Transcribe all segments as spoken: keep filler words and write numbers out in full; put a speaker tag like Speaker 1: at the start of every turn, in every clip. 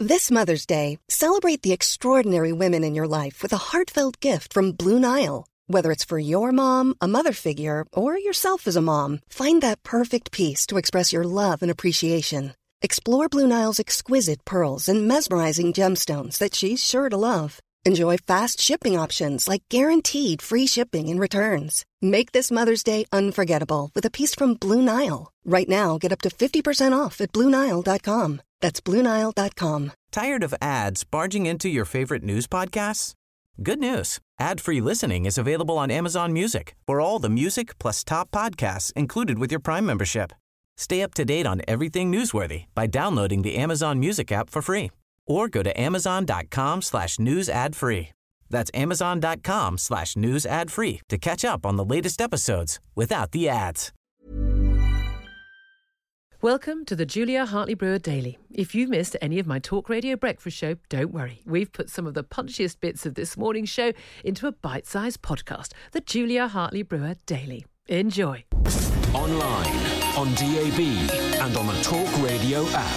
Speaker 1: This Mother's Day, celebrate the extraordinary women in your life with a heartfelt gift from Blue Nile. Whether it's for your mom, a mother figure, or yourself as a mom, find that perfect piece to express your love and appreciation. Explore Blue Nile's exquisite pearls and mesmerizing gemstones that she's sure to love. Enjoy fast shipping options like guaranteed free shipping and returns. Make this Mother's Day unforgettable with a piece from Blue Nile. Right now, get up to fifty percent off at Blue Nile dot com. That's Blue Nile dot com.
Speaker 2: Tired of ads barging into your favorite news podcasts? Good news. Ad-free listening is available on Amazon Music for all the music plus top podcasts included with your Prime membership. Stay up to date on everything newsworthy by downloading the Amazon Music app for free or go to amazon.com slash news ad free. That's amazon.com slash news ad free to catch up on the latest episodes without the ads.
Speaker 3: Welcome to the Julia Hartley-Brewer Daily. If you missed any of my Talk Radio breakfast show, don't worry. We've put some of the punchiest bits of this morning's show into a bite-sized podcast, the Julia Hartley-Brewer Daily. Enjoy.
Speaker 4: Online, on D A B, and on the Talk Radio app.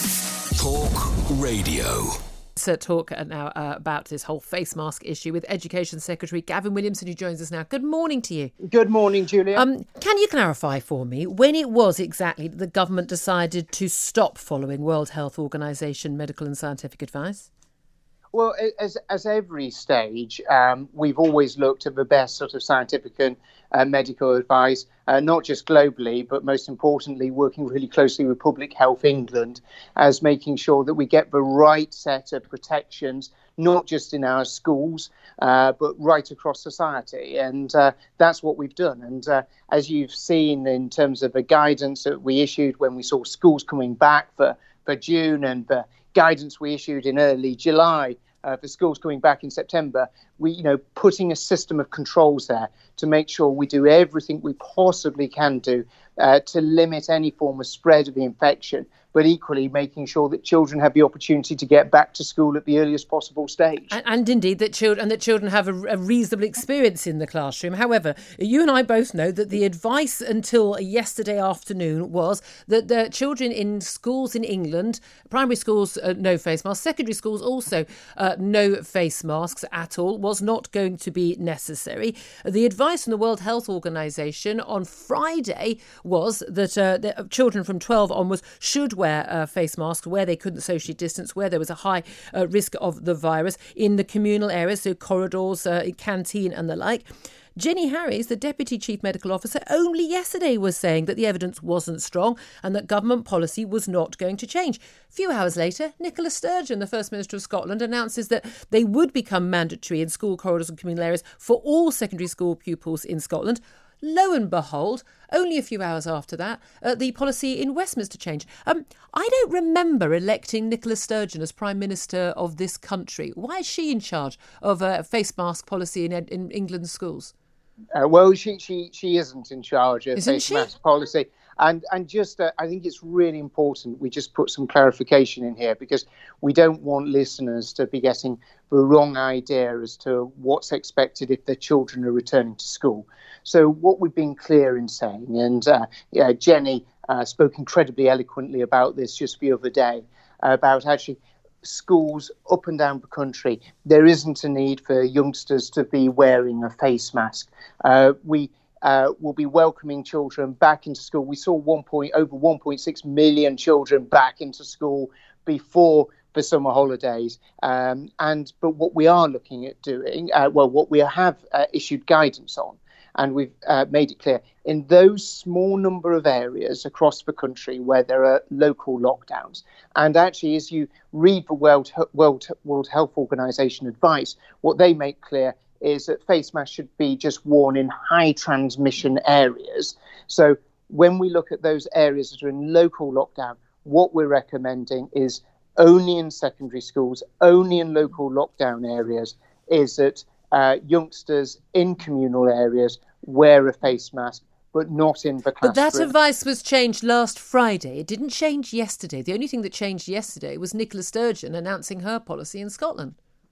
Speaker 4: Talk Radio.
Speaker 3: To talk now uh, about this whole face mask issue with Education Secretary Gavin Williamson, who joins us now. Good morning to you.
Speaker 5: Good morning, Julia.
Speaker 3: Um, can you clarify for me when it was exactly that the government decided to stop following World Health Organization medical and scientific advice?
Speaker 5: Well, as as every stage, um, we've always looked at the best sort of scientific and uh, medical advice, uh, not just globally, but most importantly, working really closely with Public Health England as making sure that we get the right set of protections, not just in our schools, uh, but right across society. And uh, that's what we've done. And uh, as you've seen in terms of the guidance that we issued when we saw schools coming back for, for June and the guidance we issued in early July uh, for schools coming back in September, we, you know, putting a system of controls there to make sure we do everything we possibly can do uh, to limit any form of spread of the infection, but equally making sure that children have the opportunity to get back to school at the earliest possible stage.
Speaker 3: And, and indeed, that children and that children have a, a reasonable experience in the classroom. However, you and I both know that the advice until yesterday afternoon was that the children in schools in England, primary schools, uh, no face masks, secondary schools also uh, no face masks at all, was not going to be necessary. The advice from the World Health Organization on Friday was that, uh, that children from twelve onwards should wear uh, face masks where they couldn't socially distance, where there was a high uh, risk of the virus in the communal areas, so corridors, uh, canteen and the like. Jenny Harries, the Deputy Chief Medical Officer, only yesterday was saying that the evidence wasn't strong and that government policy was not going to change. A few hours later, Nicola Sturgeon, the First Minister of Scotland, announces that they would become mandatory in school corridors and communal areas for all secondary school pupils in Scotland. Lo and behold, only a few hours after that, uh, the policy in Westminster changed. Um, I don't remember electing Nicola Sturgeon as Prime Minister of this country. Why is she in charge of a face mask policy in, in England's schools?
Speaker 5: Uh, well, she, she she isn't in charge of
Speaker 3: Isn't
Speaker 5: face
Speaker 3: she?
Speaker 5: mask policy. And and just uh, I think it's really important we just put some clarification in here, because we don't want listeners to be getting the wrong idea as to what's expected if their children are returning to school. So what we've been clear in saying, and uh, yeah, Jenny uh, spoke incredibly eloquently about this just the other day, uh, about actually schools up and down the country, there isn't a need for youngsters to be wearing a face mask. Uh, we uh, will be welcoming children back into school. We saw one point over one point six million children back into school before the summer holidays. Um, and but what we are looking at doing, uh, well, what we have uh, issued guidance on, and we've uh, made it clear, in those small number of areas across the country where there are local lockdowns. And actually, as you read the World, World, World Health Organization advice, what they make clear is that face masks should be just worn in high transmission areas. So when we look at those areas that are in local lockdown, what we're recommending is only in secondary schools, only in local lockdown areas, is that uh, youngsters in communal areas wear a face mask, but not in the classroom.
Speaker 3: But that advice was changed last Friday. It didn't change yesterday. The only thing that changed yesterday was Nicola Sturgeon announcing her policy in Scotland.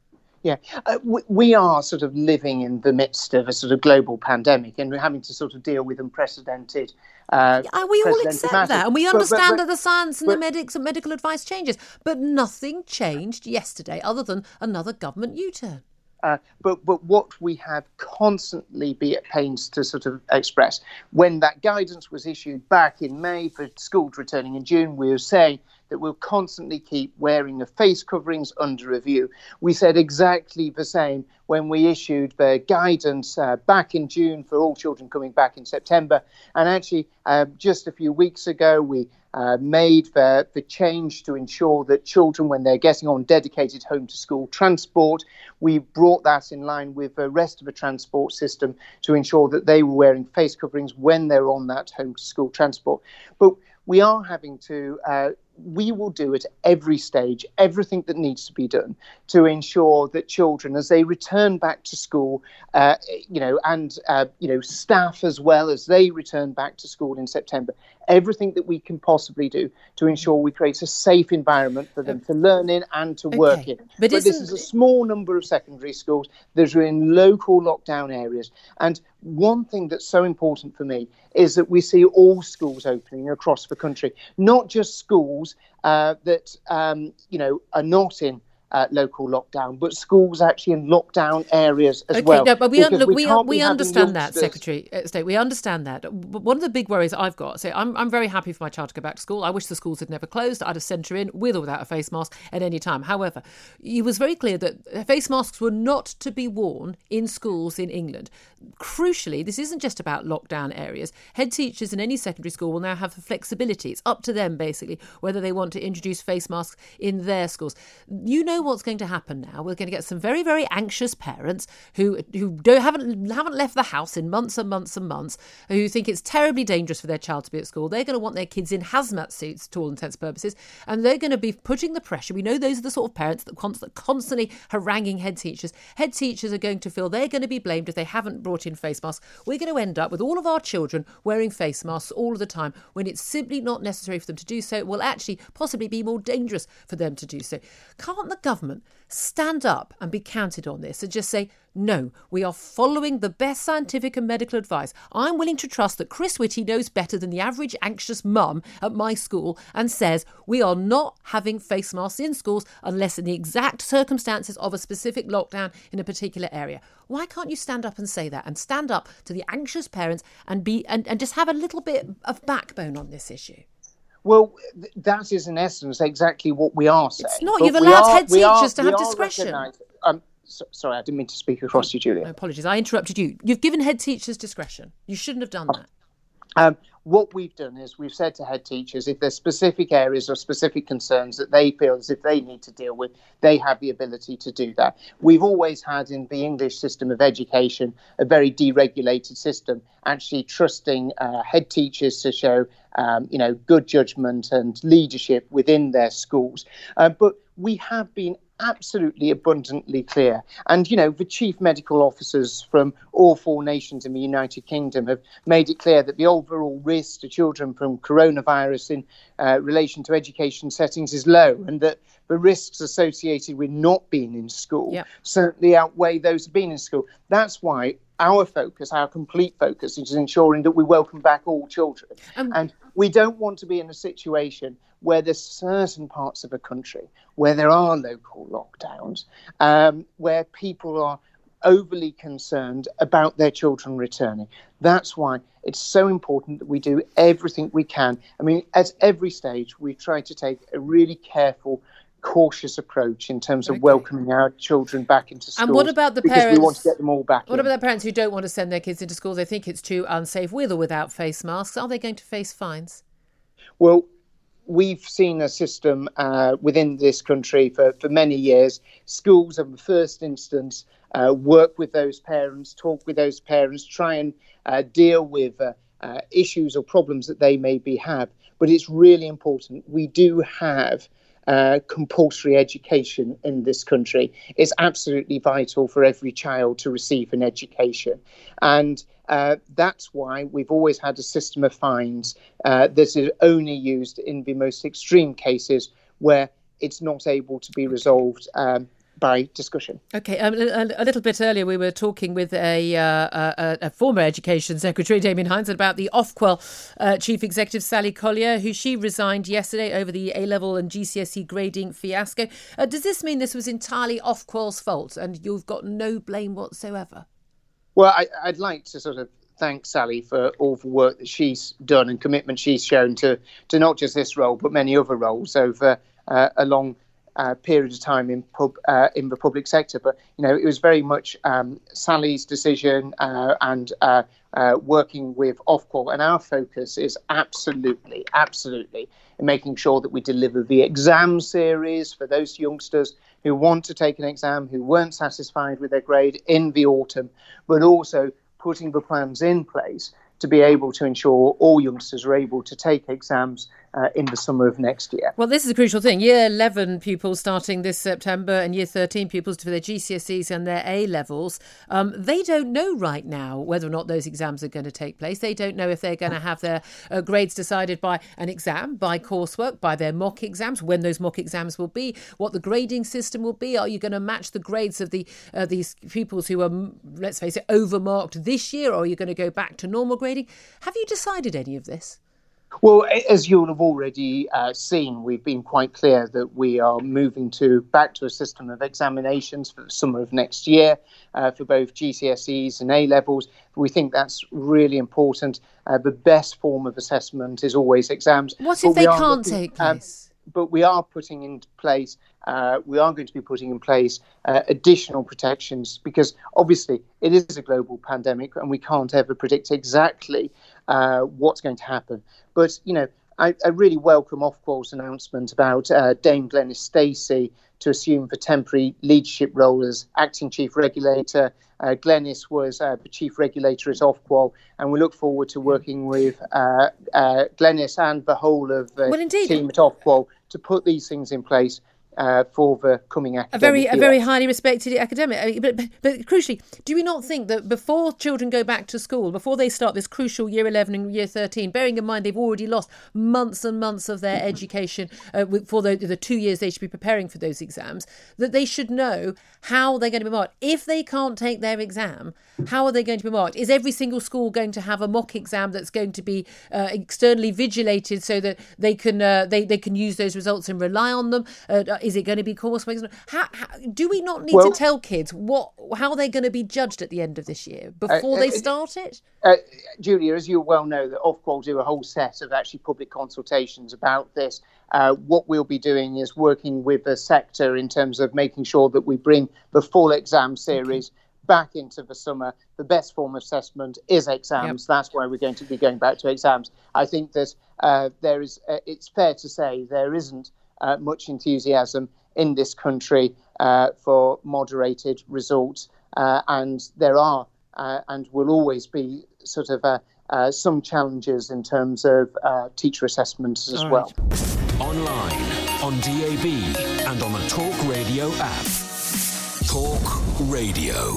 Speaker 5: Yeah, uh, we, we are sort of living in the midst of a sort of global pandemic, and we're having to sort of deal with unprecedented. Uh,
Speaker 3: yeah, we all accept
Speaker 5: matters.
Speaker 3: that, and we
Speaker 5: but,
Speaker 3: understand
Speaker 5: but, but,
Speaker 3: that the science and
Speaker 5: but,
Speaker 3: the medics and medical advice changes. But nothing changed yesterday, other than another government U-turn.
Speaker 5: Uh, but but what we have constantly be at pains to sort of express, when that guidance was issued back in May for schools returning in June, we were saying that we'll constantly keep wearing the face coverings under review. We said exactly the same when we issued the guidance uh, back in June for all children coming back in September. And actually, uh, just a few weeks ago, we uh, made the, the change to ensure that children, when they're getting on dedicated home-to-school transport, we brought that in line with the rest of the transport system to ensure that they were wearing face coverings when they're on that home-to-school transport. But we are having to, uh, we will do at every stage everything that needs to be done to ensure that children, as they return back to school, uh, you know, and, uh, you know, staff as well, as they return back to school in September, everything that we can possibly do to ensure we create a safe environment for them to learn in and to
Speaker 3: okay.
Speaker 5: work in.
Speaker 3: But,
Speaker 5: but this is a small number of secondary schools that are in local lockdown areas. And one thing that's so important for me is that we see all schools opening across the country, not just schools uh, that, um, you know, are not in Uh, local lockdown, but schools actually in lockdown areas as
Speaker 3: okay,
Speaker 5: well.
Speaker 3: No, but we un- look,
Speaker 5: we,
Speaker 3: we,
Speaker 5: can't
Speaker 3: we
Speaker 5: be
Speaker 3: understand that,
Speaker 5: youngsters.
Speaker 3: Secretary of State. We understand that. But one of the big worries I've got, so I'm I'm very happy for my child to go back to school. I wish the schools had never closed. I'd have sent her in with or without a face mask at any time. However, it was very clear that face masks were not to be worn in schools in England. Crucially, this isn't just about lockdown areas. Head teachers in any secondary school will now have the flexibility. It's up to them, basically, whether they want to introduce face masks in their schools. You know what's going to happen now. We're going to get some very, very anxious parents who who don't haven't haven't left the house in months and months and months, who think it's terribly dangerous for their child to be at school. They're going to want their kids in hazmat suits, to all intents and purposes, and they're going to be putting the pressure. We know those are the sort of parents that const- constantly haranguing head teachers. Head teachers are going to feel they're going to be blamed if they haven't brought in face masks. We're going to end up with all of our children wearing face masks all of the time when it's simply not necessary for them to do so. It will actually possibly be more dangerous for them to do so. Can't the government stand up and be counted on this and just say, no, we are following the best scientific and medical advice. I'm willing to trust that Chris Whitty knows better than the average anxious mum at my school and says we are not having face masks in schools unless in the exact circumstances of a specific lockdown in a particular area. Why can't you stand up and say that and stand up to the anxious parents and be and, and just have a little bit of backbone on this issue?
Speaker 5: Well, th- that is in essence exactly what we are saying.
Speaker 3: It's not.
Speaker 5: But
Speaker 3: You've allowed
Speaker 5: are,
Speaker 3: head teachers
Speaker 5: are,
Speaker 3: to have discretion.
Speaker 5: Um, so, sorry, I didn't mean to speak across you, Julia.
Speaker 3: My apologies. I interrupted you. You've given head teachers discretion. You shouldn't have done that.
Speaker 5: Um, what we've done is we've said to head teachers, if there's specific areas or specific concerns that they feel as if they need to deal with, they have the ability to do that. We've always had in the English system of education a very deregulated system, actually trusting uh, head teachers to show, um, you know, good judgment and leadership within their schools. Uh, but we have been absolutely abundantly clear. And, you know, the chief medical officers from all four nations in the United Kingdom have made it clear that the overall risk to children from coronavirus in uh, relation to education settings is low, and that the risks associated with not being in school yeah. certainly outweigh those of being in school. That's why our focus, our complete focus, is ensuring that we welcome back all children. Um, and we don't want to be in a situation where there's certain parts of a country where there are local lockdowns, um, where people are overly concerned about their children returning. That's why it's so important that we do everything we can. I mean, at every stage, we try to take a really careful, cautious approach in terms of okay. welcoming our children back into schools.
Speaker 3: And what about the
Speaker 5: because
Speaker 3: parents?
Speaker 5: We want to get them all back.
Speaker 3: What
Speaker 5: in.
Speaker 3: about the parents who don't want to send their kids into schools? They think it's too unsafe, with or without face masks. Are they going to face fines?
Speaker 5: Well, we've seen a system uh, within this country for, for many years. Schools, in the first instance, uh, work with those parents, talk with those parents, try and uh, deal with uh, uh, issues or problems that they maybe have. But it's really important. We do have uh, compulsory education in this country. It's absolutely vital for every child to receive an education. And Uh, that's why we've always had a system of fines uh, that is only used in the most extreme cases where it's not able to be resolved um, by discussion.
Speaker 3: Okay, um, a, a little bit earlier we were talking with a, uh, a, a former Education Secretary, Damien Hinds, about the Ofqual uh, Chief Executive, Sally Collier, who she resigned yesterday over the A-level and G C S E grading fiasco. Uh, does this mean this was entirely Ofqual's fault and you've got no blame whatsoever?
Speaker 5: Well, I, I'd like to sort of thank Sally for all the work that she's done and commitment she's shown to, to not just this role, but many other roles over uh, a long uh, period of time in pub, uh, in the public sector. But, you know, it was very much um, Sally's decision uh, and uh, uh, working with Ofqual. And our focus is absolutely, absolutely in making sure that we deliver the exam series for those youngsters who want to take an exam, who weren't satisfied with their grade in the autumn, but also putting the plans in place to be able to ensure all youngsters are able to take exams uh, in the summer of next year.
Speaker 3: Well, this is a crucial thing. Year eleven pupils starting this September and Year thirteen pupils for their G C S Es and their A-levels. Um, they don't know right now whether or not those exams are going to take place. They don't know if they're going to have their uh, grades decided by an exam, by coursework, by their mock exams, when those mock exams will be, what the grading system will be. Are you going to match the grades of the uh, these pupils who are, let's face it, overmarked this year, or are you going to go back to normal grading? Have you decided any of this?
Speaker 5: Well, as you'll have already uh, seen, we've been quite clear that we are moving to back to a system of examinations for the summer of next year uh, for both G C S Es and A-levels. We think that's really important. Uh, the best form of assessment is always exams.
Speaker 3: What if they can't looking, take place?
Speaker 5: Um, but we are putting in place, uh, we are going to be putting in place uh, additional protections because obviously it is a global pandemic and we can't ever predict exactly uh, what's going to happen. But, you know, I, I really welcome Ofqual's announcement about uh, Dame Glenys Stacey to assume the temporary leadership role as acting chief regulator. Uh, Glenys was uh, the chief regulator at Ofqual, and we look forward to working with uh, uh, Glenys and the whole of the
Speaker 3: well,
Speaker 5: team at Ofqual to put these things in place uh, for the coming academic
Speaker 3: A very,
Speaker 5: year.
Speaker 3: a very highly respected academic. I mean, but, but, but crucially, do we not think that before children go back to school, before they start this crucial year eleven and year thirteen, bearing in mind they've already lost months and months of their education uh, for the, the two years they should be preparing for those exams, that they should know how they're going to be marked? If they can't take their exam, how are they going to be marked? Is every single school going to have a mock exam that's going to be uh, externally vigilated so that they can uh, they, they can use those results and rely on them? Uh, is it going to be coursework? How, how, do we not need well, to tell kids what how they're going to be judged at the end of this year before uh, they start it?
Speaker 5: Uh, Julia, as you well know, that Ofqual do a whole set of actually public consultations about this. Uh, what we'll be doing is working with the sector in terms of making sure that we bring the full exam series okay. back into the summer. The best form of assessment is exams. Yep. That's why we're going to be going back to exams. I think that uh, there is. Uh, it's fair to say there isn't uh, much enthusiasm in this country uh, for moderated results, uh, and there are uh, and will always be sort of uh, uh, some challenges in terms of uh, teacher assessments as All well. Right.
Speaker 4: Online, on D A B, and on the Talk Radio app. Talk Radio.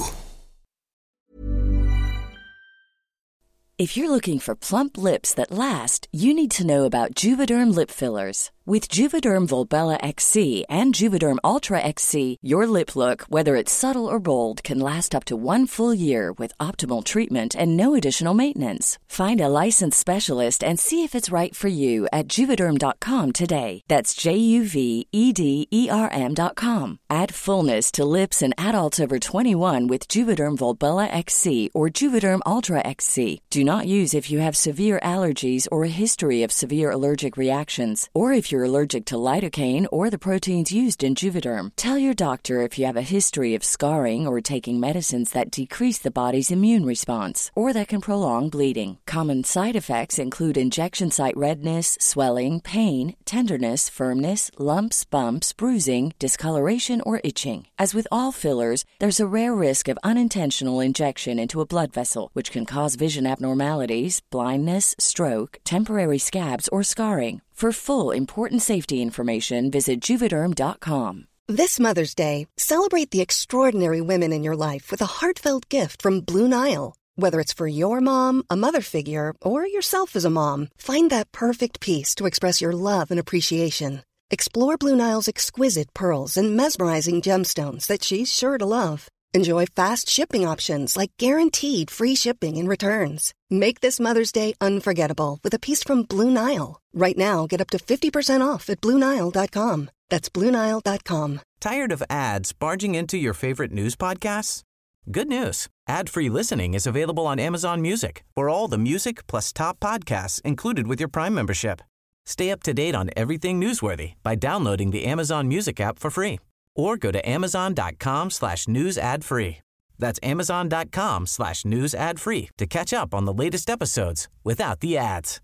Speaker 6: If you're looking for plump lips that last, you need to know about Juvederm lip fillers. With Juvederm Volbella X C and Juvederm Ultra X C, your lip look, whether it's subtle or bold, can last up to one full year with optimal treatment and no additional maintenance. Find a licensed specialist and see if it's right for you at Juvederm dot com today. That's J U V E D E R M dot com. Add fullness to lips in adults over twenty-one with Juvederm Volbella X C or Juvederm Ultra X C. Do not use if you have severe allergies or a history of severe allergic reactions, or if you're allergic to lidocaine or the proteins used in Juvederm. Tell your doctor if you have a history of scarring or taking medicines that decrease the body's immune response or that can prolong bleeding. Common side effects include injection site redness, swelling, pain, tenderness, firmness, lumps, bumps, bruising, discoloration, or itching. As with all fillers, there's a rare risk of unintentional injection into a blood vessel, which can cause vision abnormalities, blindness, stroke, temporary scabs, or scarring. For full, important safety information, visit Juvederm dot com.
Speaker 1: This Mother's Day, celebrate the extraordinary women in your life with a heartfelt gift from Blue Nile. Whether it's for your mom, a mother figure, or yourself as a mom, find that perfect piece to express your love and appreciation. Explore Blue Nile's exquisite pearls and mesmerizing gemstones that she's sure to love. Enjoy fast shipping options like guaranteed free shipping and returns. Make this Mother's Day unforgettable with a piece from Blue Nile. Right now, get up to fifty percent off at Blue Nile dot com. That's Blue Nile dot com.
Speaker 2: Tired of ads barging into your favorite news podcasts? Good news. Ad-free listening is available on Amazon Music for all the music plus top podcasts included with your Prime membership. Stay up to date on everything newsworthy by downloading the Amazon Music app for free or go to amazon.com slash news ad free. That's amazon.com slash news ad free to catch up on the latest episodes without the ads.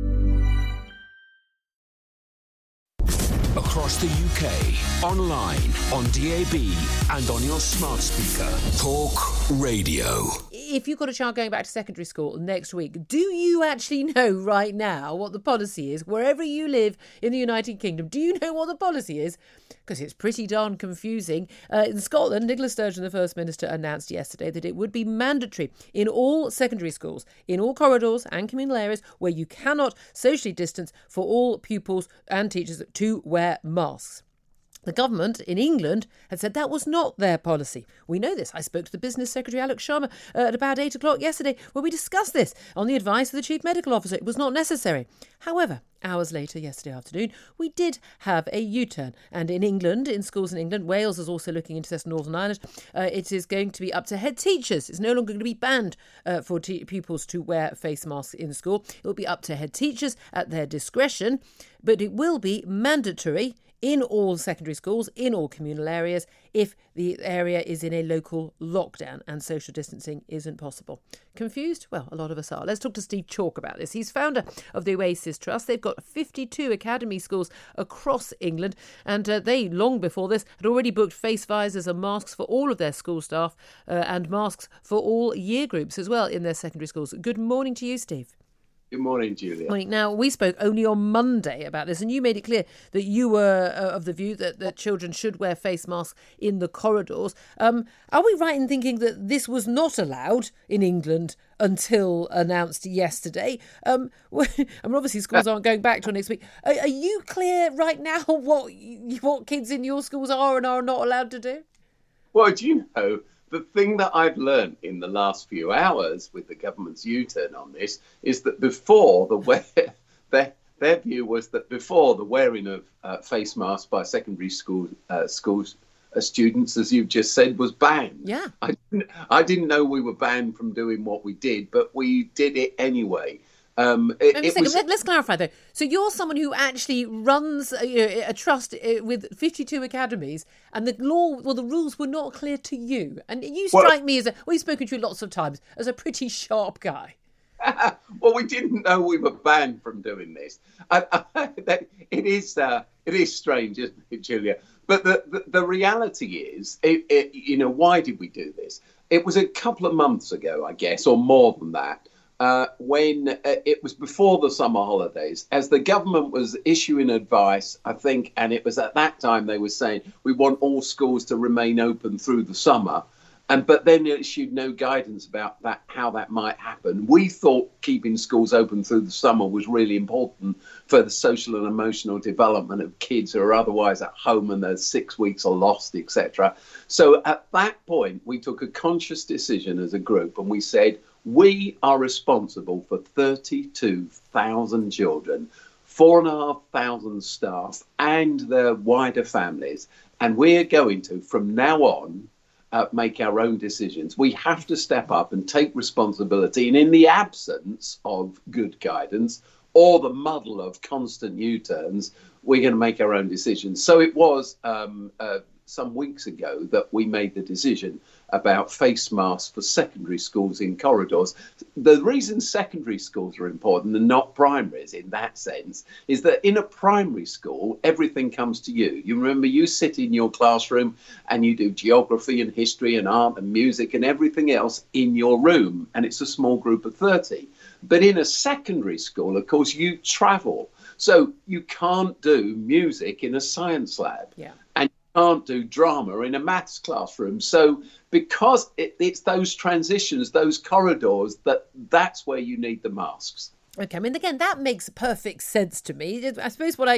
Speaker 4: Across the U K, online, on D A B and on your smart speaker. Talk Radio.
Speaker 3: If you've got a child going back to secondary school next week, do you actually know right now what the policy is? Wherever you live in the United Kingdom, do you know what the policy is? Because it's pretty darn confusing. Uh, in Scotland, Nicola Sturgeon, the First Minister, announced yesterday that it would be mandatory in all secondary schools, in all corridors and communal areas where you cannot socially distance, for all pupils and teachers to wear masks. The government in England had said that was not their policy. We know this. I spoke to the Business Secretary, Alex Sharma, uh, at about eight o'clock yesterday, where we discussed this on the advice of the Chief Medical Officer. It was not necessary. However, hours later, yesterday afternoon, we did have a U-turn. And in England, in schools in England, Wales is also looking into this, Northern Ireland, uh, it is going to be up to head teachers. It's no longer going to be banned uh, for te- pupils to wear face masks in school. It will be up to head teachers at their discretion, but it will be mandatory in all secondary schools, in all communal areas, if the area is in a local lockdown and social distancing isn't possible. Confused? Well, a lot of us are. Let's talk to Steve Chalk about this. He's founder of the Oasis Trust. They've got fifty-two academy schools across England, and uh, they, long before this, had already booked face visors and masks for all of their school staff uh, and masks for all year groups as well in their secondary schools. Good morning to you, Steve.
Speaker 7: Good morning, Julia.
Speaker 3: Morning. Now, we spoke only on Monday about this, and you made it clear that you were uh, of the view that, that children should wear face masks in the corridors. Um, are we right in thinking that this was not allowed in England until announced yesterday? Um, I mean, obviously, schools aren't going back till next week. Are, are you clear right now what what kids in your schools are and are not allowed to do?
Speaker 7: Well, do you know, the thing that I've learned in the last few hours with the government's U-turn on this is that before the wear, their, their view was that before the wearing of uh, face masks by secondary school uh, schools uh, students, as you've just said, was banned.
Speaker 3: Yeah.
Speaker 7: I didn't, I didn't know we were banned from doing what we did, but we did it anyway. Um, it,
Speaker 3: it
Speaker 7: was...
Speaker 3: Let's clarify, though. So you're someone who actually runs a, a trust with fifty-two academies, and the law, well, the rules were not clear to you. And you strike well, me as a, we've spoken to you lots of times, as a pretty sharp guy.
Speaker 7: Well, we didn't know we were banned from doing this. I, I, that, it is uh, it is strange, isn't it, Julia? But the, the, the reality is, it, it, you know, why did we do this? It was a couple of months ago, I guess, or more than that. Uh, when uh, it was before the summer holidays, as the government was issuing advice, I think, and it was at that time they were saying, we want all schools to remain open through the summer. And but then it issued no guidance about that, how that might happen. We thought keeping schools open through the summer was really important for the social and emotional development of kids who are otherwise at home and their six weeks are lost, et cetera. So at that point, we took a conscious decision as a group and we said, we are responsible for thirty-two thousand children, four and a half thousand staff and their wider families. And we're going to, from now on, uh, make our own decisions. We have to step up and take responsibility. And in the absence of good guidance or the muddle of constant U-turns, we're going to make our own decisions. So it was um, uh, some weeks ago that we made the decision about face masks for secondary schools in corridors. The reason secondary schools are important and not primaries in that sense is that in a primary school, everything comes to you. You remember, you sit in your classroom and you do geography and history and art and music and everything else in your room, and it's a small group of thirty. But in a secondary school, of course, you travel. So you can't do music in a science lab.
Speaker 3: Yeah.
Speaker 7: And can't do drama in a maths classroom. So because it, it's those transitions, those corridors, that that's where you need the masks.
Speaker 3: Okay, I mean, again, that makes perfect sense to me. I suppose what I,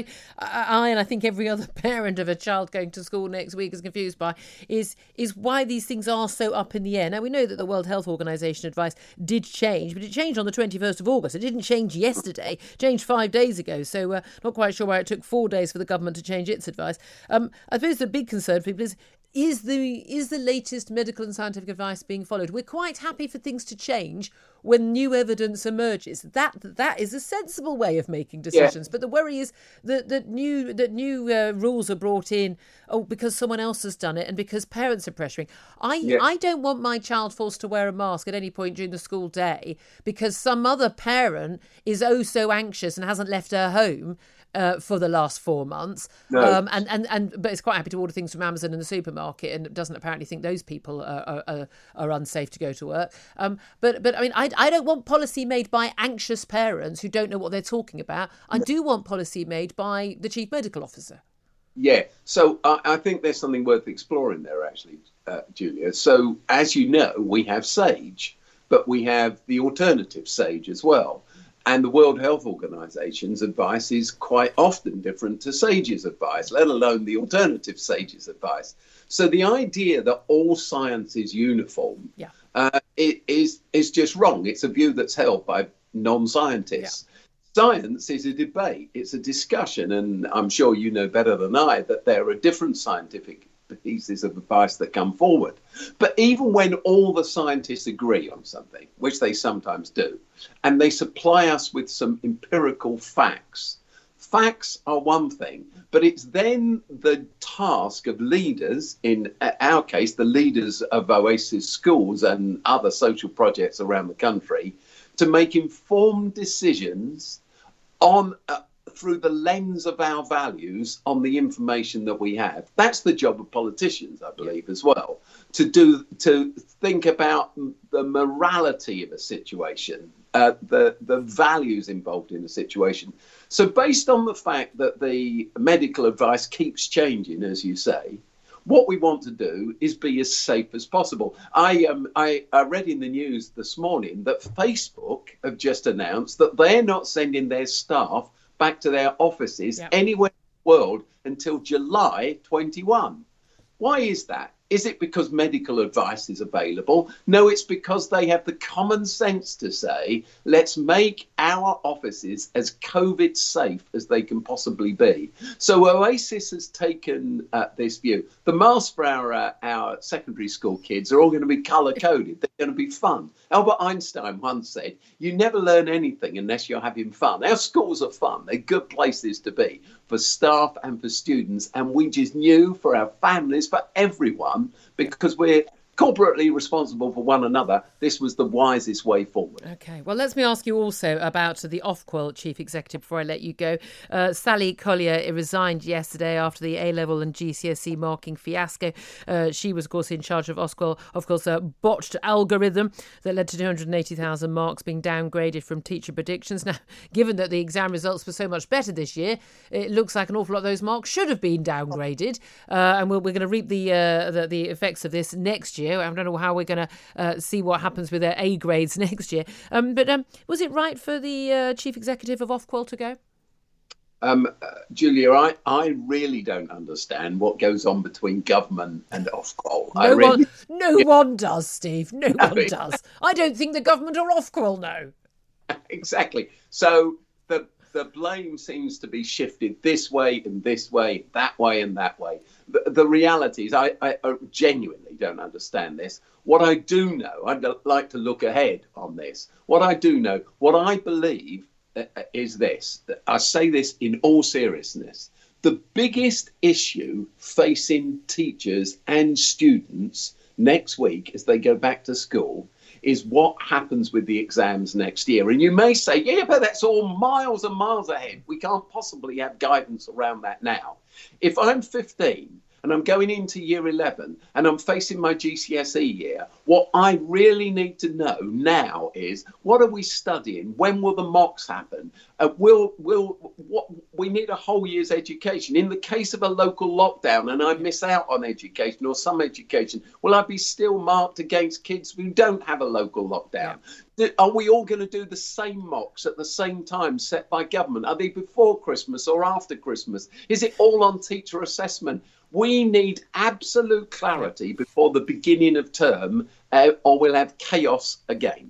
Speaker 3: I and I think every other parent of a child going to school next week is confused by is is why these things are so up in the air. Now, we know that the World Health Organization advice did change, but it changed on the twenty-first of August. It didn't change yesterday, it changed five days ago. So uh, not quite sure why it took four days for the government to change its advice. Um, I suppose the big concern for people is, Is the is the latest medical and scientific advice being followed? We're quite happy for things to change when new evidence emerges. That that is a sensible way of making decisions. Yeah. But the worry is that that new that new uh, rules are brought in oh because someone else has done it and because parents are pressuring. I yeah. I don't want my child forced to wear a mask at any point during the school day because some other parent is oh so anxious and hasn't left her home Uh, for the last four months,
Speaker 7: no.
Speaker 3: um, and, and, and but it's quite happy to order things from Amazon in the supermarket, and doesn't apparently think those people are are, are unsafe to go to work. Um, but but I mean, I I don't want policy made by anxious parents who don't know what they're talking about. I do want policy made by the chief medical officer.
Speaker 7: Yeah, so I, I think there's something worth exploring there, actually, uh, Julia. So as you know, we have SAGE, but we have the alternative SAGE as well. And the World Health Organization's advice is quite often different to SAGE's advice, let alone the alternative SAGE's advice. So the idea that all science is uniform
Speaker 3: yeah.
Speaker 7: uh, it is, is just wrong. It's a view that's held by non-scientists. Yeah. Science is a debate. It's a discussion. And I'm sure you know better than I that there are different scientific pieces of advice that come forward. But even when all the scientists agree on something, which they sometimes do, and they supply us with some empirical facts, facts are one thing, but it's then the task of leaders, in our case, the leaders of Oasis schools and other social projects around the country, to make informed decisions on uh, through the lens of our values on the information that we have. That's the job of politicians, I believe, as well, to do to think about the morality of a situation, uh, the the values involved in a situation. So based on the fact that the medical advice keeps changing, as you say, what we want to do is be as safe as possible. I um I, I read in the news this morning that Facebook have just announced that they're not sending their staff back to their offices yep. anywhere in the world until July twenty-first. Why is that? Is it because medical advice is available? No, it's because they have the common sense to say, let's make our offices as COVID safe as they can possibly be. So Oasis has taken uh, this view. The masks for our, uh, our secondary school kids are all going to be colour-coded. They're going to be fun. Albert Einstein once said, you never learn anything unless you're having fun. Our schools are fun. They're good places to be for staff and for students. And we just knew for our families, for everyone, because we're corporately responsible for one another, this was the wisest way forward.
Speaker 3: OK, well, let me ask you also about the Ofqual chief executive before I let you go. Uh, Sally Collier resigned yesterday after the A-level and G C S E marking fiasco. Uh, she was, of course, in charge of Ofqual, of course, a botched algorithm that led to two hundred eighty thousand marks being downgraded from teacher predictions. Now, given that the exam results were so much better this year, it looks like an awful lot of those marks should have been downgraded. Uh, and we're, we're going to reap the, uh, the the effects of this next year. I don't know how we're going to uh, see what happens with their A grades next year. Um, but um, was it right for the uh, chief executive of Ofqual to go?
Speaker 7: Um, uh, Julia, I, I really don't understand what goes on between government and Ofqual.
Speaker 3: No,
Speaker 7: really,
Speaker 3: one, no yeah. one does, Steve. No, no one does. I don't think the government or Ofqual know. Exactly.
Speaker 7: So the the blame seems to be shifted this way and this way, that way and that way. The, the reality is I, I genuinely don't understand this. What I do know, I'd like to look ahead on this. What I do know, what I believe uh, is this. I say this in all seriousness. The biggest issue facing teachers and students next week as they go back to school is what happens with the exams next year. And you may say, yeah, but that's all miles and miles ahead. We can't possibly have guidance around that now. If I'm fifteen and I'm going into year eleven and I'm facing my G C S E year, what I really need to know now is, what are we studying? When will the mocks happen? Uh, will will what we need a whole year's education. In the case of a local lockdown and I miss out on education or some education, will I be still marked against kids who don't have a local lockdown? Yeah. Are we all going to do the same mocks at the same time set by government? Are they before Christmas or after Christmas? Is it all on teacher assessment? We need absolute clarity before the beginning of term, uh, or we'll have chaos again.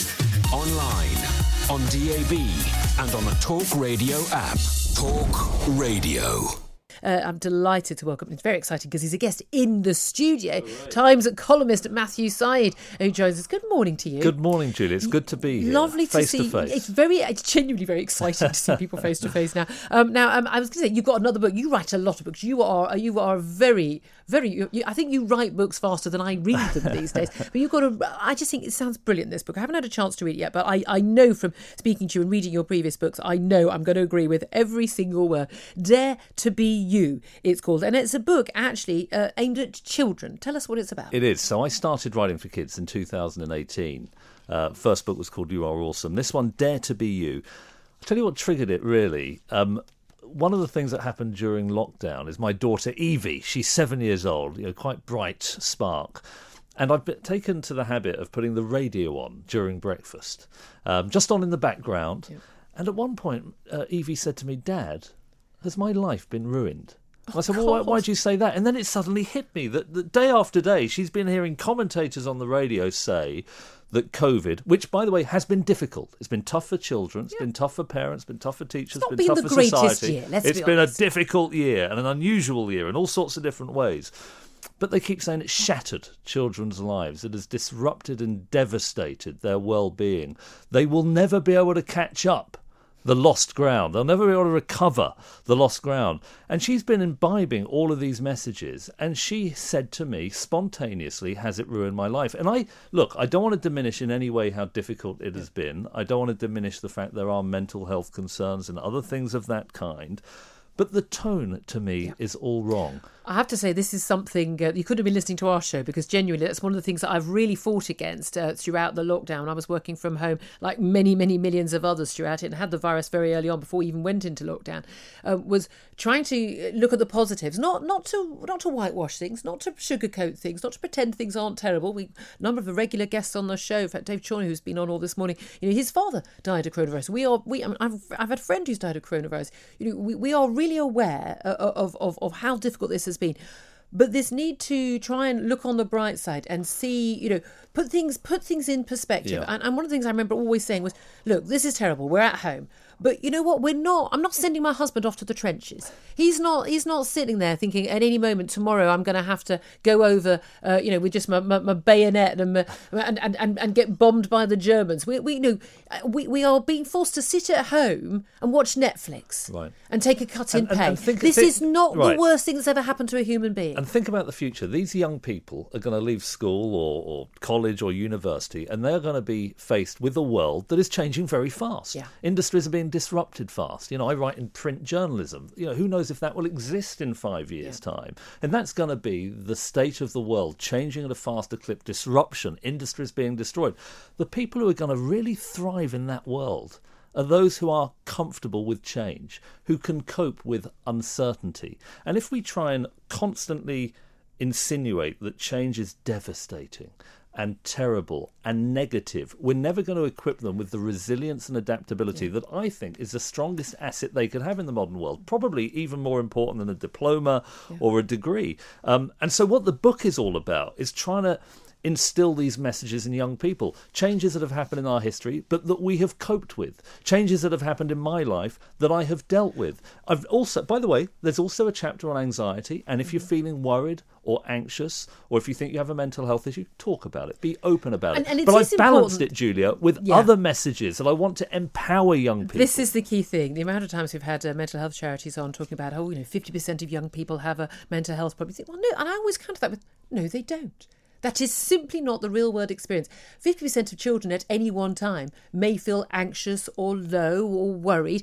Speaker 4: Online, on D A B, and on the Talk Radio app. Talk Radio.
Speaker 3: Uh, I'm delighted to welcome him. It's very exciting because he's a guest in the studio. Right. Times columnist Matthew Syed, who joins us. Good morning to you.
Speaker 8: Good morning, Julie. It's good to be here.
Speaker 3: Lovely to
Speaker 8: face
Speaker 3: see.
Speaker 8: To face.
Speaker 3: It's very, it's genuinely very exciting to see people face to face now. Um, now, um, I was going to say, you've got another book. You write a lot of books. You are, you are very, very. You, I think you write books faster than I read them these days. But you've got a. I just think it sounds brilliant. This book. I haven't had a chance to read it yet, but I, I know from speaking to you and reading your previous books, I know I'm going to agree with every single word. Dare to Be You. It's called. And it's a book actually uh, aimed at children. Tell us what it's about.
Speaker 8: It is. So I started writing for kids in two thousand eighteen. Uh, first book was called You Are Awesome. This one, Dare to Be You. I'll tell you what triggered it, really. Um, one of the things that happened during lockdown is my daughter Evie, she's seven years old, you know, quite bright spark. And I've been taken to the habit of putting the radio on during breakfast, um, just on in the background. Yeah. And at one point, uh, Evie said to me, Dad, has my life been ruined? Oh, I said, well, why, why'd you say that? And then it suddenly hit me that, that day after day, she's been hearing commentators on the radio say that COVID, which, by the way, has been difficult. It's been tough for children. It's yeah. been tough for parents. It's been tough for teachers.
Speaker 3: It's not
Speaker 8: been
Speaker 3: been
Speaker 8: tough
Speaker 3: the
Speaker 8: for
Speaker 3: greatest
Speaker 8: society.
Speaker 3: Year, let's
Speaker 8: it's
Speaker 3: be
Speaker 8: been
Speaker 3: honest.
Speaker 8: a difficult year and an unusual year in all sorts of different ways. But they keep saying it's shattered children's lives. It has disrupted and devastated their well-being. They will never be able to catch up the lost ground. They'll never be able to recover the lost ground. And she's been imbibing all of these messages. And she said to me spontaneously, has it ruined my life? And I, look, I don't want to diminish in any way how difficult it has been. I don't want to diminish the fact there are mental health concerns and other things of that kind. But the tone, to me, yeah. is all wrong.
Speaker 3: I have to say, this is something, uh, you could have been listening to our show, because genuinely that's one of the things that I've really fought against uh, throughout the lockdown. I was working from home like many, many millions of others throughout it, and had the virus very early on before we even went into lockdown, uh, was trying to look at the positives, not not to not to whitewash things, not to sugarcoat things, not to pretend things aren't terrible. We, a number of the regular guests on the show, in fact, Dave Chorney, who's been on all this morning, you know, his father died of coronavirus. We are, we, I mean, I've, I've had a friend who's died of coronavirus. You know, we, we are really aware of, of, of how difficult this has been. But this need to try and look on the bright side and see, you know, put things put things in perspective.
Speaker 8: Yeah.
Speaker 3: And, and one of the things I remember always saying was, look, this is terrible. We're at home. But you know what? We're not. I'm not sending my husband off to the trenches. He's not. He's not sitting there thinking at any moment tomorrow I'm going to have to go over, uh, you know, with just my, my, my bayonet and, my, and and and and get bombed by the Germans. We we you know we we are being forced to sit at home and watch Netflix,
Speaker 8: right,
Speaker 3: and take a cut in
Speaker 8: and, and,
Speaker 3: pay.
Speaker 8: and think,
Speaker 3: this
Speaker 8: think,
Speaker 3: is not
Speaker 8: right.
Speaker 3: the worst thing that's ever happened to a human being.
Speaker 8: And think about the future. These young people are going to leave school or, or college or university, and they're going to be faced with a world that is changing very fast.
Speaker 3: Yeah.
Speaker 8: Industries are being disrupted fast. You know, I write in print journalism. You know, who knows if that will exist in five years' yeah. time? And that's going to be the state of the world, changing at a faster clip, disruption, industries being destroyed. The people who are going to really thrive in that world are those who are comfortable with change, who can cope with uncertainty. And if we try and constantly insinuate that change is devastating and terrible and negative, we're never going to equip them with the resilience and adaptability yeah. that I think is the strongest asset they could have in the modern world, probably even more important than a diploma yeah. or a degree. Um, and so what the book is all about is trying to instill these messages in young people. Changes that have happened in our history, but that we have coped with. Changes that have happened in my life that I have dealt with. I've also, by the way, there's also a chapter on anxiety. And if you're feeling worried or anxious, or if you think you have a mental health issue, talk about it. Be open about
Speaker 3: and,
Speaker 8: it.
Speaker 3: And
Speaker 8: but I've balanced
Speaker 3: important.
Speaker 8: it, Julia, with
Speaker 3: yeah.
Speaker 8: other messages that I want to empower young people.
Speaker 3: This is the key thing. The amount of times we've had uh, mental health charities on talking about, oh, you know, fifty percent of young people have a mental health problem. You think, well, no, and I always counter that with, no, they don't. That is simply not the real world experience. fifty percent of children at any one time may feel anxious or low or worried.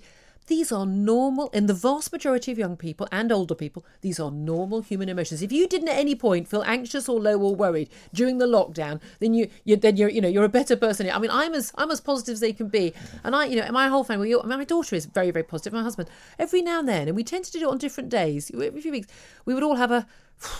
Speaker 3: these are normal, in the vast majority of young people and older people, these are normal human emotions. If you didn't at any point feel anxious or low or worried during the lockdown, then you, you then you're you know you're a better person. I mean, I'm as I'm as positive as they can be, and I you know my whole family. My daughter is very very positive. My husband, every now and then, and we tend to do it on different days. Every few weeks, we would all have a.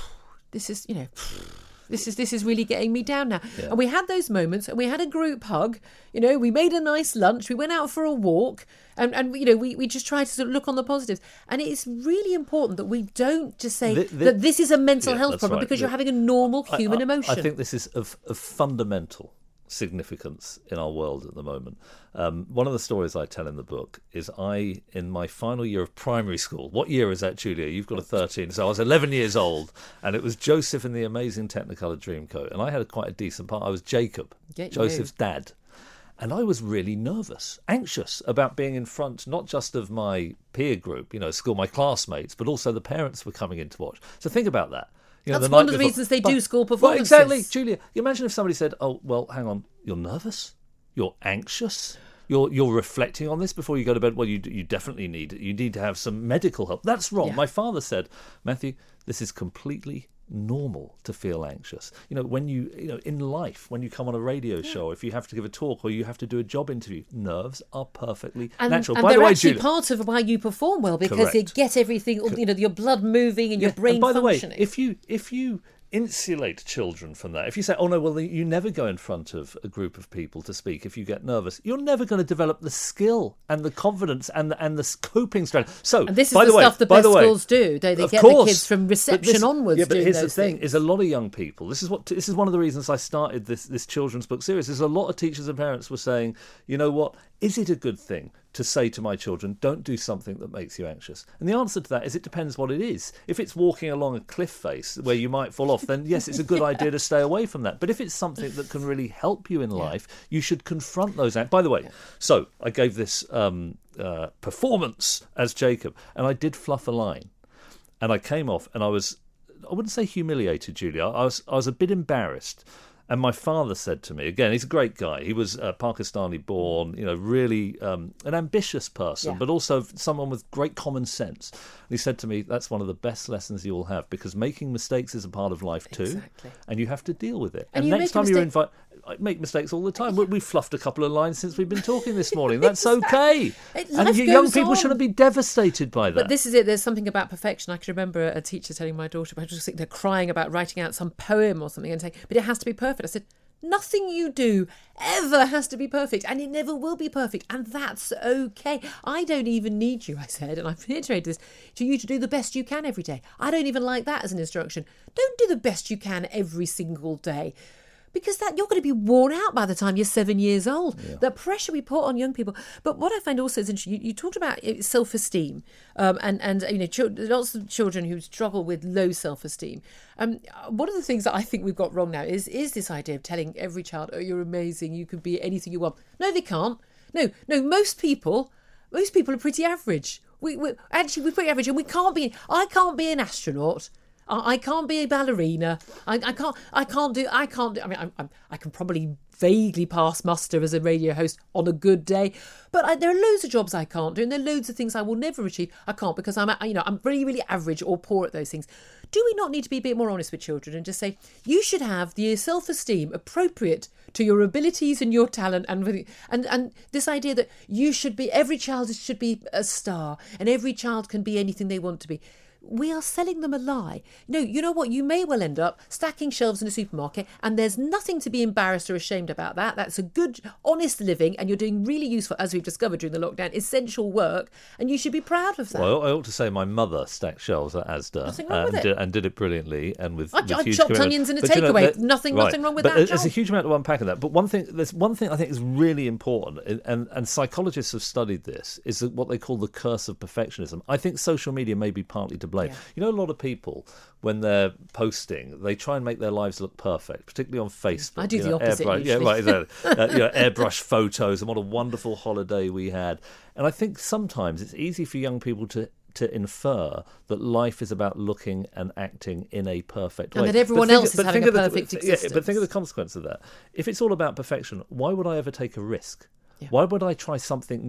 Speaker 3: This is you know. This is this is really getting me down now. Yeah. And we had those moments, and we had a group hug. You know, we made a nice lunch. We went out for a walk, and, and you know, we, we just tried to sort of look on the positives. And it's really important that we don't just say the, the, that this is a mental yeah, health problem right. because the, you're having a normal human
Speaker 8: I, I,
Speaker 3: emotion.
Speaker 8: I think this is of, of fundamental significance in our world at the moment. Um, one of the stories I tell in the book is I, in my final year of primary school, what year is that, Julia? You've got a thirteen, so I was eleven years old, and it was Joseph in the Amazing Technicolor Dreamcoat, and I had a, quite a decent part. I was Jacob, Get Joseph's you. dad, and I was really nervous, anxious about being in front, not just of my peer group, you know, school, my classmates, but also the parents were coming in to watch. So think about that. You know,
Speaker 3: That's
Speaker 8: the
Speaker 3: one of the
Speaker 8: before.
Speaker 3: reasons they
Speaker 8: but,
Speaker 3: do school performances.
Speaker 8: Well, exactly, Julia. You imagine if somebody said, "Oh, well, hang on, you're nervous, you're anxious, you're you're reflecting on this before you go to bed. Well, you you definitely need you need to have some medical help." That's wrong. Yeah. My father said, "Matthew, this is completely normal to feel anxious. You know, when you you know in life, when you come on a radio yeah. show, if you have to give a talk or you have to do a job interview, nerves are perfectly
Speaker 3: and,
Speaker 8: natural."
Speaker 3: And
Speaker 8: by
Speaker 3: they're
Speaker 8: the way,
Speaker 3: actually
Speaker 8: Julia,
Speaker 3: part of why you perform well because
Speaker 8: correct.
Speaker 3: they get everything, you know, your blood moving and
Speaker 8: yeah.
Speaker 3: your brain
Speaker 8: and by
Speaker 3: functioning.
Speaker 8: the way, if you if you insulate children from that. If you say, oh no, well, you never go in front of a group of people to speak if you get nervous, you're never going to develop the skill and the confidence and the, and the coping strategy. So,
Speaker 3: and this is
Speaker 8: by
Speaker 3: the,
Speaker 8: the way,
Speaker 3: stuff the
Speaker 8: by
Speaker 3: best
Speaker 8: the way,
Speaker 3: schools do. They, they get
Speaker 8: course,
Speaker 3: the kids from reception
Speaker 8: this,
Speaker 3: onwards
Speaker 8: yeah, but
Speaker 3: doing
Speaker 8: here's
Speaker 3: those
Speaker 8: the thing,
Speaker 3: things.
Speaker 8: is a lot of young people, this is what this is one of the reasons I started this, this children's book series, there's a lot of teachers and parents were saying, you know what, is it a good thing to say to my children, don't do something that makes you anxious? And the answer to that is it depends what it is. If it's walking along a cliff face where you might fall off, then yes, it's a good yeah. idea to stay away from that. But if it's something that can really help you in yeah. life, you should confront those. By the way, yeah. so I gave this um, uh, performance as Jacob, and I did fluff a line. And I came off, and I was, I wouldn't say humiliated, Julia. I was, I was a bit embarrassed. And my father said to me, again, he's a great guy. He was uh, Pakistani born, you know, really um, an ambitious person, yeah. but also someone with great common sense. And he said to me, that's one of the best lessons you will have, because making mistakes is a part of life too.
Speaker 3: Exactly.
Speaker 8: And you have to deal with it.
Speaker 3: And,
Speaker 8: and
Speaker 3: you
Speaker 8: next time you're invited, I make mistakes all the time. Yeah. We've fluffed a couple of lines since we've been talking this morning. That's
Speaker 3: exactly.
Speaker 8: okay.
Speaker 3: It,
Speaker 8: and you, young people on. shouldn't be devastated by that.
Speaker 3: But this is it. There's something about perfection. I can remember a teacher telling my daughter, I just think they're crying about writing out some poem or something and saying, but it has to be perfect. I said, nothing you do ever has to be perfect, and it never will be perfect, and that's okay. I don't even need you, I said, and I've reiterated this, to you to do the best you can every day. I don't even like that as an instruction. Don't do the best you can every single day, because that you're going to be worn out by the time you're seven years old. Yeah. The pressure we put on young people. But what I find also is interesting, you, you talked about self-esteem, um, and, and you know, ch- lots of children who struggle with low self-esteem. Um, one of the things that I think we've got wrong now is, is this idea of telling every child, oh, you're amazing, you can be anything you want. No, they can't. No, no, most people, most people are pretty average. We, we actually, we're pretty average, and we can't be, I can't be an astronaut. I can't be a ballerina. I, I can't. I can't do. I can't do. I mean, I, I, I can probably vaguely pass muster as a radio host on a good day, but I, there are loads of jobs I can't do, and there are loads of things I will never achieve. I can't because I'm, you know, I'm really, really average or poor at those things. Do we not need to be a bit more honest with children and just say you should have the self-esteem appropriate to your abilities and your talent, and and and this idea that you should be, every child should be a star, and every child can be anything they want to be. We are selling them a lie. No, you know what? You may well end up stacking shelves in a supermarket, and there's nothing to be embarrassed or ashamed about that. That's a good, honest living, and you're doing really useful, as we've discovered during the lockdown, essential work, and you should be proud of that.
Speaker 8: Well, I ought to say my mother stacked shelves at Asda
Speaker 3: nothing wrong
Speaker 8: and,
Speaker 3: with it.
Speaker 8: and did it brilliantly and with,
Speaker 3: I,
Speaker 8: with
Speaker 3: I
Speaker 8: huge
Speaker 3: chopped
Speaker 8: commitment.
Speaker 3: onions in a
Speaker 8: But you know,
Speaker 3: takeaway.
Speaker 8: that,
Speaker 3: nothing,
Speaker 8: right.
Speaker 3: nothing wrong with
Speaker 8: but
Speaker 3: that.
Speaker 8: There's
Speaker 3: job.
Speaker 8: a huge amount to unpack in that. But one thing, there's one thing I think is really important, and, and psychologists have studied this, is what they call the curse of perfectionism. I think social media may be partly to blame.
Speaker 3: Yeah.
Speaker 8: You know, a lot of people, when they're posting, they try and make their lives look perfect, particularly on Facebook.
Speaker 3: I do
Speaker 8: you
Speaker 3: the
Speaker 8: know,
Speaker 3: opposite
Speaker 8: airbrush,
Speaker 3: usually.
Speaker 8: Yeah, right. Exactly. uh, you know, airbrush photos and what a wonderful holiday we had. And I think sometimes it's easy for young people to to infer that life is about looking and acting in a perfect way.
Speaker 3: And that everyone
Speaker 8: think,
Speaker 3: else is having a perfect
Speaker 8: the,
Speaker 3: existence.
Speaker 8: Yeah, but think of the consequence of that. If it's all about perfection, why would I ever take a risk?
Speaker 3: Yeah.
Speaker 8: Why would I try something new?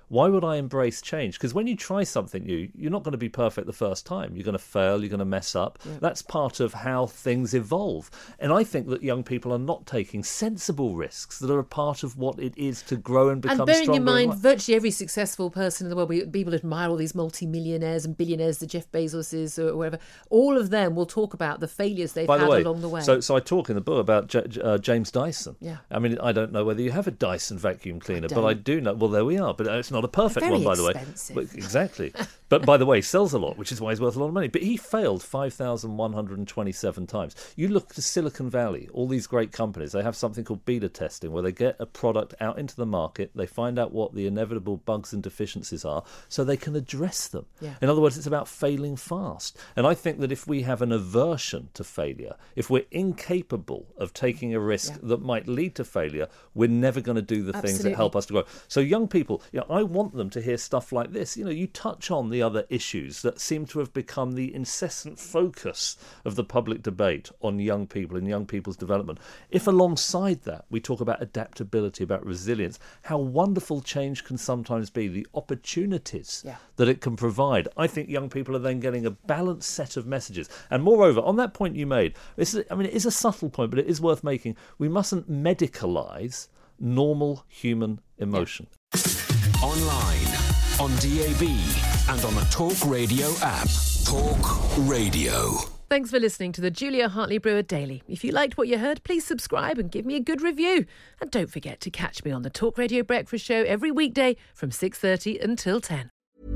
Speaker 8: Why would I embrace change? Because when you try something new, you're not going to be perfect the first time. You're going to fail, you're going to mess up. Yeah. That's part of how things evolve. And I think that young people are not taking sensible risks that are a part of what it is to grow and become
Speaker 3: stronger. And bearing in mind,
Speaker 8: in
Speaker 3: virtually every successful person in the world, we, people admire all these multi-millionaires and billionaires, the Jeff Bezoses or whatever, all of them will talk about the failures they've
Speaker 8: By the
Speaker 3: had
Speaker 8: way,
Speaker 3: along the way.
Speaker 8: So, so I talk in the book about J- uh, James Dyson.
Speaker 3: Yeah.
Speaker 8: I mean, I don't know whether you have a Dyson vacuum cleaner,
Speaker 3: I
Speaker 8: but I do know. Well, there we are. But it's not a perfect
Speaker 3: Very
Speaker 8: one, by the way.
Speaker 3: expensive.
Speaker 8: But, exactly. But by the way, sells a lot, which is why he's worth a lot of money. But he failed five thousand one hundred twenty-seven times. You look to Silicon Valley, all these great companies, they have something called beta testing, where they get a product out into the market, they find out what the inevitable bugs and deficiencies are, so they can address them.
Speaker 3: Yeah.
Speaker 8: In other words, it's about failing fast. And I think that if we have an aversion to failure, if we're incapable of taking a risk yeah. that might lead to failure, we're never going to do the
Speaker 3: Absolutely.
Speaker 8: things that help us to grow. So young people, you know, I want them to hear stuff like this. You know, you touch on the other issues that seem to have become the incessant focus of the public debate on young people and young people's development. If alongside that we talk about adaptability, about resilience, how wonderful change can sometimes be, the opportunities
Speaker 3: yeah.
Speaker 8: that it can provide, I think young people are then getting a balanced set of messages. And moreover, on that point you made, this is, I mean, it is a subtle point, but it is worth making. We mustn't medicalise normal human emotion.
Speaker 4: Yeah. Online, on D A B, and on the Talk Radio app. Talk Radio.
Speaker 3: Thanks for listening to the Julia Hartley Brewer Daily. If you liked what you heard, please subscribe and give me a good review. And don't forget to catch me on the Talk Radio Breakfast Show every weekday from six thirty until ten.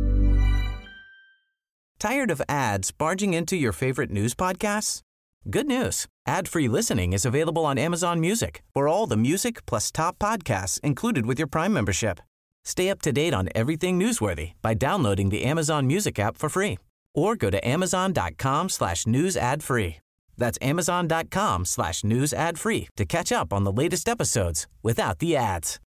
Speaker 2: Tired of ads barging into your favorite news podcasts? Good news. Ad-free listening is available on Amazon Music for all the music plus top podcasts included with your Prime membership. Stay up to date on everything newsworthy by downloading the Amazon Music app for free or go to amazon.com slash news ad free. That's amazon.com slash news ad free to catch up on the latest episodes without the ads.